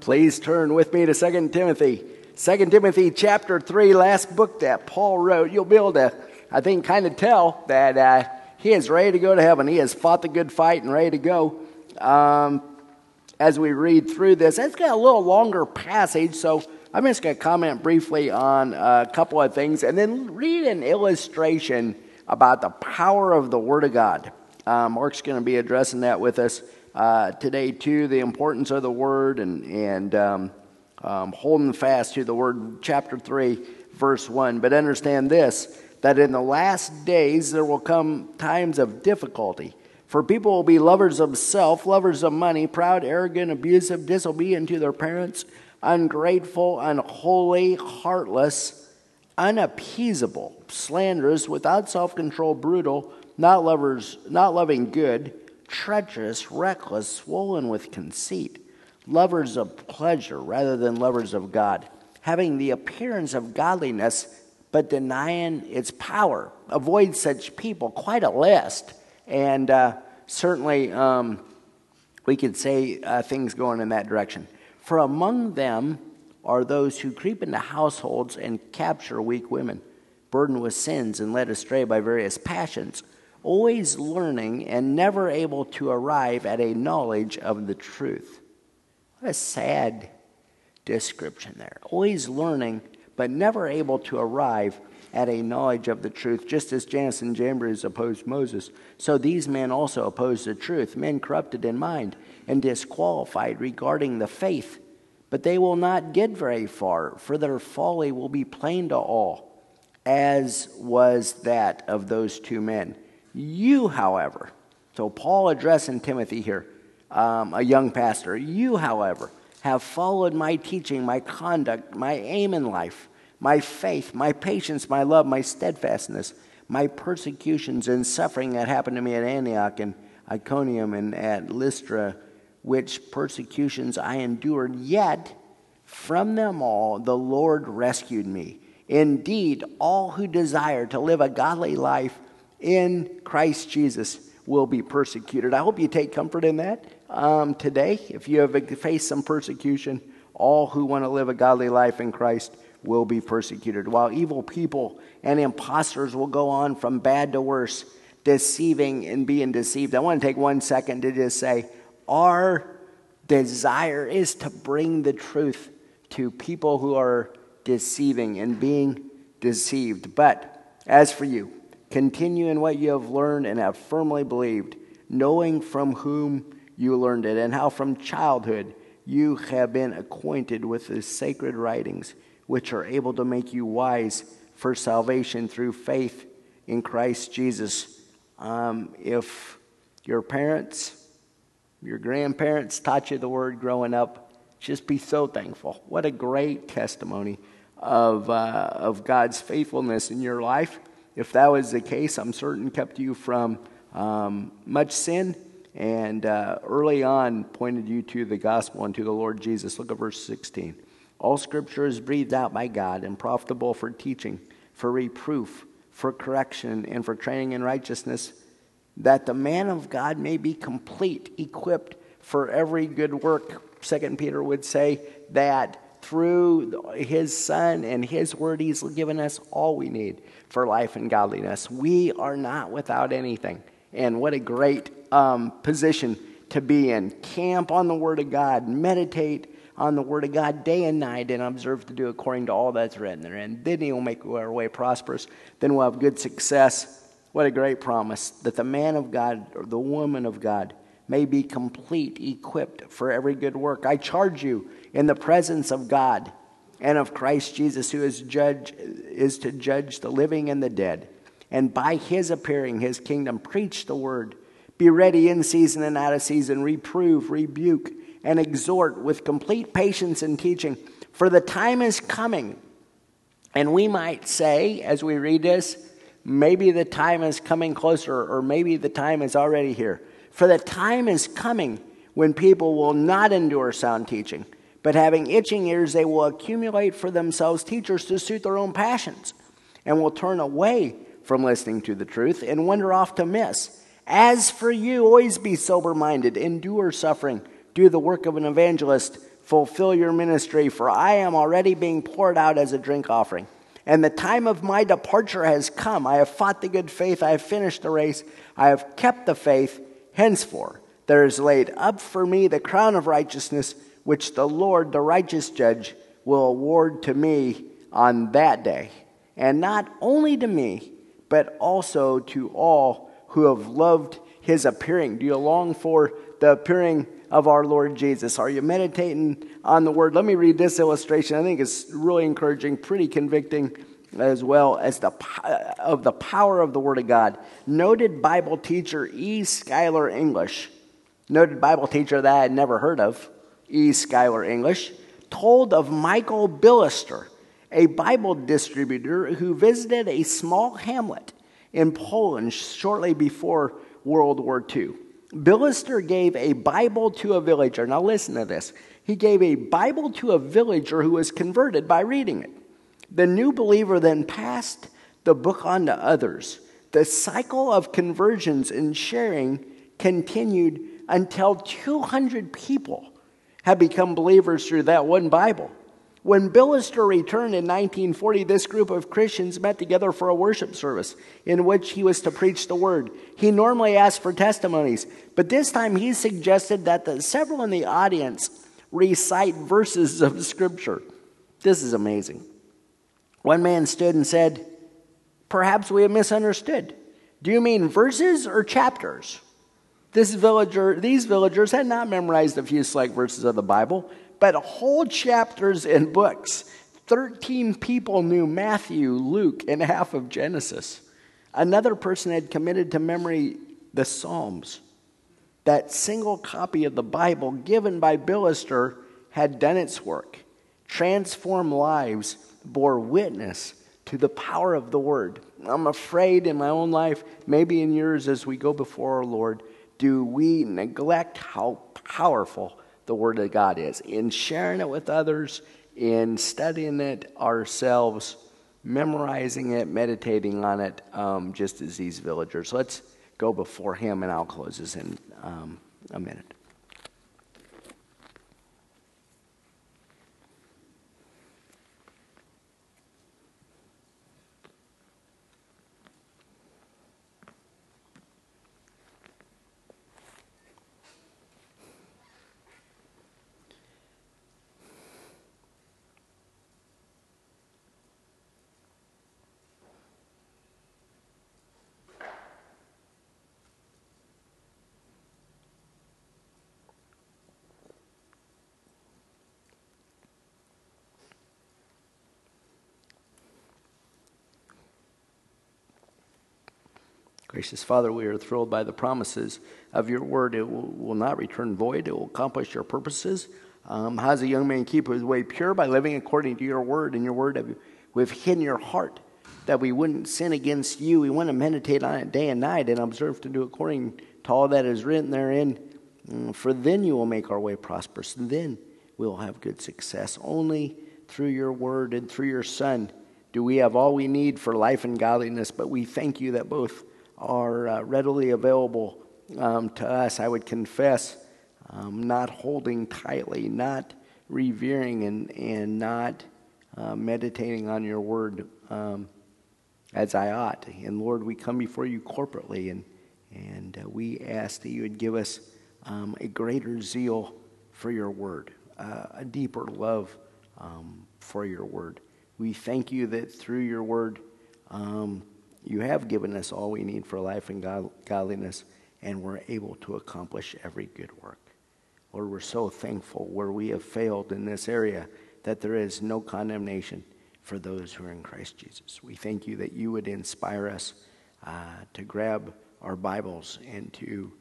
Please turn with me to 2 Timothy. 2 Timothy chapter 3, last book that Paul wrote. You'll be able to, I think, kind of tell that he is ready to go to heaven. He has fought the good fight and ready to go. As we read through this, it's got a little longer passage, so I'm just going to comment briefly on a couple of things and then read an illustration about the power of the Word of God. Mark's going to be addressing that with us today too, the importance of the Word and holding fast to the Word, chapter 3, verse 1. But understand this, that in the last days there will come times of difficulty. For people will be lovers of self, lovers of money, proud, arrogant, abusive, disobedient to their parents, ungrateful, unholy, heartless, unappeasable, slanderous, without self-control, brutal, not loving good, treacherous, reckless, swollen with conceit, lovers of pleasure rather than lovers of God, having the appearance of godliness but denying its power. Avoid such people. Quite a list. And certainly we could say things going in that direction. For among them are those who creep into households and capture weak women, burdened with sins and led astray by various passions, always learning and never able to arrive at a knowledge of the truth. What a sad description there. Always learning, but never able to arrive at a knowledge of the truth. Just as Jannes and Jambres opposed Moses, so these men also opposed the truth, men corrupted in mind and disqualified regarding the faith. But they will not get very far, for their folly will be plain to all, as was that of those two men. You, however, so Paul addressing Timothy here, a young pastor, you, however, have followed my teaching, my conduct, my aim in life, my faith, my patience, my love, my steadfastness, my persecutions and suffering that happened to me at Antioch and Iconium and at Lystra, which persecutions I endured, yet from them all the Lord rescued me. Indeed, all who desire to live a godly life in Christ Jesus will be persecuted. I hope you take comfort in that today. If you have faced some persecution, all who want to live a godly life in Christ will be persecuted, while evil people and impostors will go on from bad to worse, deceiving and being deceived. I want to take 1 second to just say, our desire is to bring the truth to people who are deceiving and being deceived. But as for you, continue in what you have learned and have firmly believed, knowing from whom you learned it, and how from childhood you have been acquainted with the sacred writings, which are able to make you wise for salvation through faith in Christ Jesus. If your parents, your grandparents taught you the word growing up, just be so thankful. What a great testimony of God's faithfulness in your life. If that was the case, I'm certain kept you from much sin and early on pointed you to the gospel and to the Lord Jesus. Look at verse 16. All scripture is breathed out by God and profitable for teaching, for reproof, for correction, and for training in righteousness, that the man of God may be complete, equipped for every good work. 2 Peter would say that through his Son and his word, he's given us all we need for life and godliness. We are not without anything. And what a great position to be in. Camp on the Word of God. Meditate on the Word of God day and night and observe to do according to all that's written there. And then he will make our way prosperous. Then we'll have good success. What a great promise that the man of God or the woman of God may be complete, equipped for every good work. I charge you in the presence of God and of Christ Jesus, who is to judge the living and the dead. And by his appearing, his kingdom, preach the word. Be ready in season and out of season. Reprove, rebuke, and exhort with complete patience and teaching. For the time is coming. And we might say, as we read this, maybe the time is coming closer, or maybe the time is already here. For the time is coming when people will not endure sound teaching, but having itching ears, they will accumulate for themselves teachers to suit their own passions, and will turn away from listening to the truth and wander off to miss. As for you, always be sober-minded, endure suffering, do the work of an evangelist, fulfill your ministry, for I am already being poured out as a drink offering. And the time of my departure has come. I have fought the good faith. I have finished the race. I have kept the faith. Henceforth, there is laid up for me the crown of righteousness, which the Lord, the righteous judge, will award to me on that day. And not only to me, but also to all who have loved his appearing. Do you long for the appearing of our Lord Jesus? Are you meditating on the word? Let me read this illustration. I think it's really encouraging, pretty convicting, as well as the power of the Word of God. Noted Bible teacher E. Schuyler English, noted Bible teacher that I had never heard of, E. Schuyler English, told of Michael Bilister, a Bible distributor who visited a small hamlet in Poland shortly before World War II. Bilister gave a Bible to a villager. Now listen to this. He gave a Bible to a villager who was converted by reading it. The new believer then passed the book on to others. The cycle of conversions and sharing continued until 200 people had become believers through that one Bible. When Bilister returned in 1940, this group of Christians met together for a worship service in which he was to preach the word. He normally asked for testimonies, but this time he suggested that several in the audience recite verses of Scripture. This is amazing. One man stood and said, "Perhaps we have misunderstood. Do you mean verses or chapters?" These villagers had not memorized a few select verses of the Bible, but whole chapters and books. 13 people knew Matthew, Luke, and half of Genesis. Another person had committed to memory the Psalms. That single copy of the Bible given by Bilister had done its work. Transformed lives bore witness to the power of the Word. I'm afraid in my own life, maybe in yours as we go before our Lord, do we neglect how powerful the Word of God is in sharing it with others, in studying it ourselves, memorizing it, meditating on it, just as these villagers. Let's go before Him, and I'll close this in a minute. Gracious Father, we are thrilled by the promises of your word. It will not return void. It will accomplish your purposes. How does a young man keep his way pure? By living according to your word. And your word we've hidden your heart that we wouldn't sin against you. We want to meditate on it day and night and observe to do according to all that is written therein. For then you will make our way prosperous. And then we will have good success. Only through your word and through your Son do we have all we need for life and godliness. But we thank you that both are readily available to us. I would confess not holding tightly, not revering, and not meditating on your word as I ought. And Lord, we come before you corporately, and we ask that you would give us a greater zeal for your word, a deeper love for your word. We thank you that through your word, you have given us all we need for life and godliness, and we're able to accomplish every good work. Lord, we're so thankful where we have failed in this area that there is no condemnation for those who are in Christ Jesus. We thank you that you would inspire us to grab our Bibles and to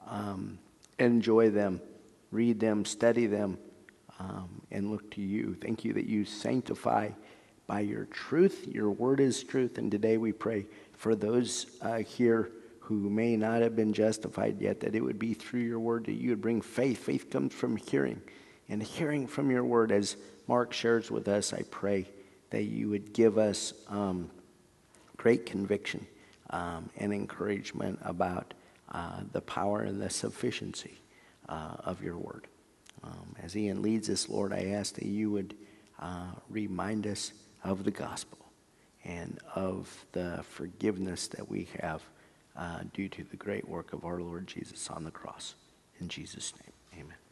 enjoy them, read them, study them, and look to you. Thank you that you sanctify by your truth. Your word is truth. And today we pray for those here who may not have been justified yet, that it would be through your word that you would bring faith. Faith comes from hearing, and hearing from your word. As Mark shares with us, I pray that you would give us great conviction and encouragement about the power and the sufficiency of your word. As Ian leads us, Lord, I ask that you would remind us of the gospel and of the forgiveness that we have due to the great work of our Lord Jesus on the cross. In Jesus' name, amen.